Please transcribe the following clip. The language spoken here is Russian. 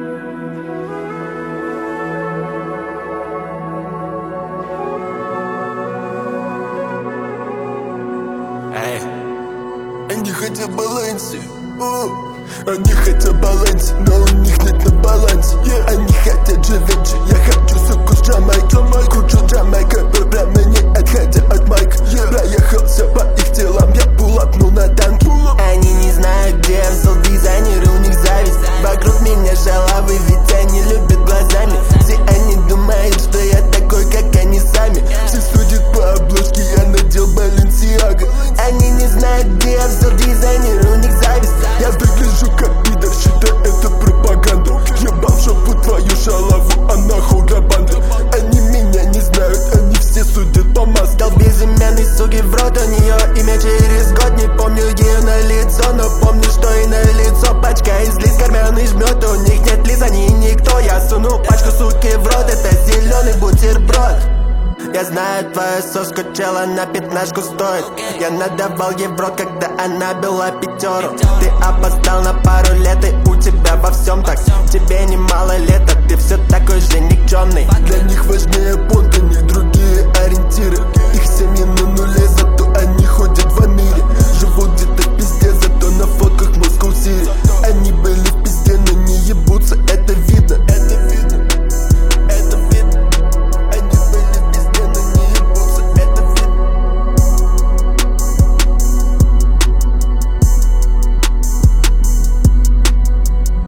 Они хотят балансе, они хотят балансе, но у них нет на балансе. Они хотят живечи, я хочу суку с Джамайки. Кручу Джамайка, прямо не отходя от майка. Проехался по их телам, я пулапнул на танке. Они не знают, где я взял дизайнеры, у них зависть. Вокруг меня шалавы, ведь они любят глазами. Все они думают, что я такой, как они сами. Все судят по обложке, я надел Баленсиага. Они не знают, где я взял дизайнеры, у них зависть. Я выгляжу как пидор, считай это пропаганда. Ебал в жопу твою шалаву, она хугабанда. Они меня не знают, они все судят по маске. Дал безымянной суки в рот, у нее имя через год. Не помню ее на лицо, но помню, что и на лицо пачка из лист, карманы жмет. У них нет лиц, они никто. Я суну пачку суки в рот, это зеленый бутерброд. Я знаю, твоя соску чела на 15 стоит. Я надавал ей в рот, когда она била пятеру. Ты опоздал на пару лет, и у тебя во всем так. Тебе немало лет, а ты все такой же никчемный. Для них важнее понт, у них другие ориентиры.